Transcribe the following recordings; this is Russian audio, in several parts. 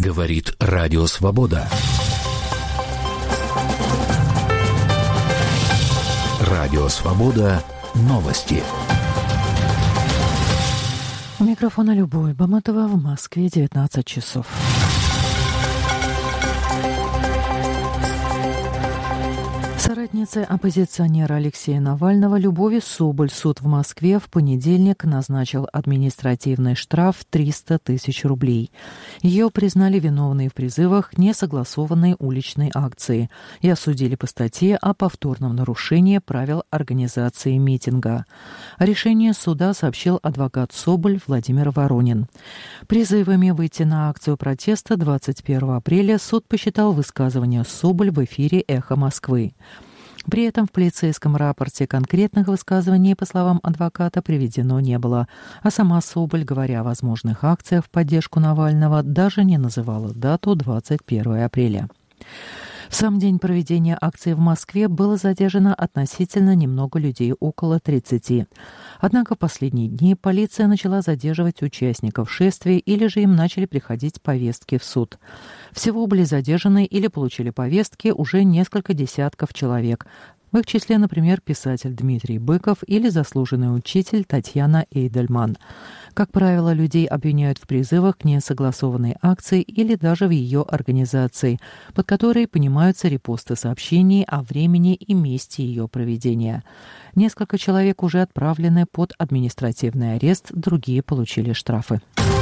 Говорит Радио Свобода. Радио Свобода. Новости. У микрофона Любовь Баматова, в Москве 19 часов. Соратница оппозиционера Алексея Навального Любови Соболь суд в Москве в понедельник назначил административный штраф 300 тысяч рублей. Ее признали виновной в призывах несогласованной уличной акции и осудили по статье о повторном нарушении правил организации митинга. Решение суда сообщил адвокат Соболь Владимир Воронин. Призывами выйти на акцию протеста 21 апреля суд посчитал высказывание Соболь в эфире «Эхо Москвы». При этом в полицейском рапорте конкретных высказываний, по словам адвоката, приведено не было, а сама Соболь, говоря о возможных акциях в поддержку Навального, даже не называла дату 21 апреля. В сам день проведения акции в Москве было задержано относительно немного людей, около 30. Однако в последние дни полиция начала задерживать участников шествия или же им начали приходить повестки в суд. Всего были задержаны или получили повестки уже несколько десятков человек. В их числе, например, писатель Дмитрий Быков или заслуженный учитель Татьяна Эйдельман. Как правило, людей обвиняют в призывах к несогласованной акции или даже в ее организации, под которой понимаются репосты сообщений о времени и месте ее проведения. Несколько человек уже отправлены под административный арест, другие получили штрафы.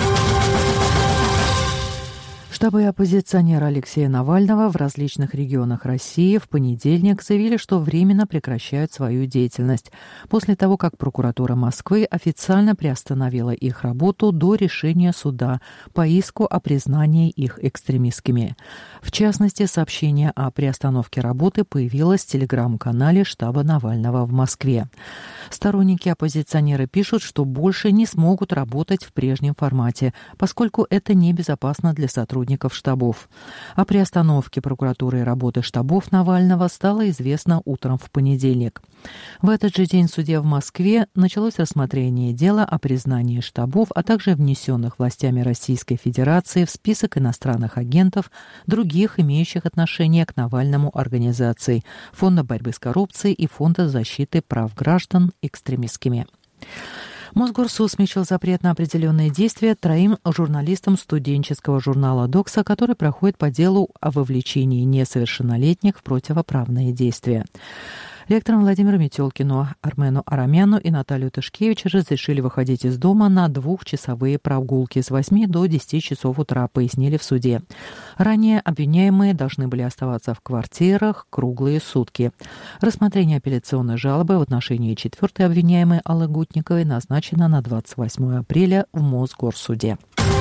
Штабы оппозиционера Алексея Навального в различных регионах России в понедельник заявили, что временно прекращают свою деятельность после того, как прокуратура Москвы официально приостановила их работу до решения суда по иску о признании их экстремистскими. В частности, сообщение о приостановке работы появилось в телеграм-канале штаба Навального в Москве. Сторонники оппозиционера пишут, что больше не смогут работать в прежнем формате, поскольку это небезопасно для сотрудников штабов. О приостановке прокуратуры и работы штабов Навального стало известно утром в понедельник. В этот же день в суде в Москве началось рассмотрение дела о признании штабов, а также внесенных властями Российской Федерации в список иностранных агентов, других имеющих отношение к Навальному организаций, Фонда борьбы с коррупцией и Фонда защиты прав граждан экстремистскими. Мосгорсуд смягчил запрет на определенные действия 3 журналистам студенческого журнала «Докса», который проходит по делу о вовлечении несовершеннолетних в противоправные действия. Ректорам Владимиру Метелкину, Армену Арамяну и Наталью Тышкевич разрешили выходить из дома на 2-часовые прогулки с 8 до 10 часов утра, пояснили в суде. Ранее обвиняемые должны были оставаться в квартирах круглые сутки. Рассмотрение апелляционной жалобы в отношении 4-й обвиняемой Аллы Гутниковой назначено на 28 апреля в Мосгорсуде.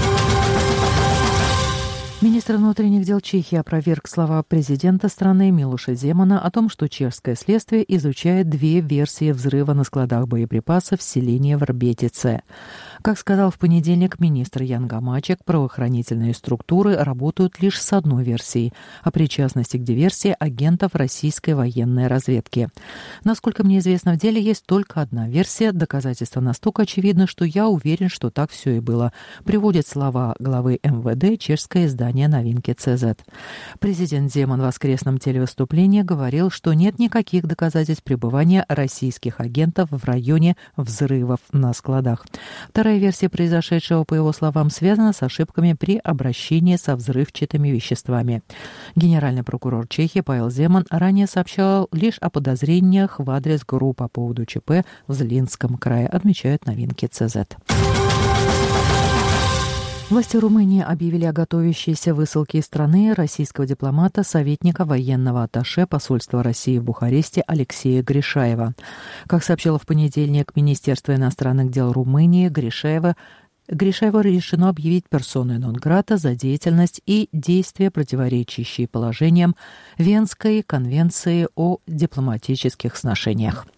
Министр внутренних дел Чехии опроверг слова президента страны Милоша Земана о том, что чешское следствие изучает 2 версии взрыва на складах боеприпасов в селении Врбетице. Как сказал в понедельник министр Ян Гамачек, правоохранительные структуры работают лишь с одной версией о причастности к диверсии агентов российской военной разведки. Насколько мне известно, в деле есть только одна версия, доказательства настолько очевидны, что я уверен, что так все и было, приводит слова главы МВД чешское издание «Новинки ЦЗ». Президент Земан в воскресном телевыступлении говорил, что нет никаких доказательств пребывания российских агентов в районе взрывов на складах. Вторая версия произошедшего, по его словам, связана с ошибками при обращении со взрывчатыми веществами. Генеральный прокурор Чехии Павел Земан ранее сообщал лишь о подозрениях в адрес ГРУ по поводу ЧП в Злинском крае, отмечают «Новинки ЦЗ». Власти Румынии объявили о готовящейся высылке из страны российского дипломата, советника военного атташе посольства России в Бухаресте Алексея Гришаева. Как сообщило в понедельник Министерство иностранных дел Румынии, Гришаева решено объявить персоной нон-грата за деятельность и действия, противоречащие положениям Венской конвенции о дипломатических сношениях.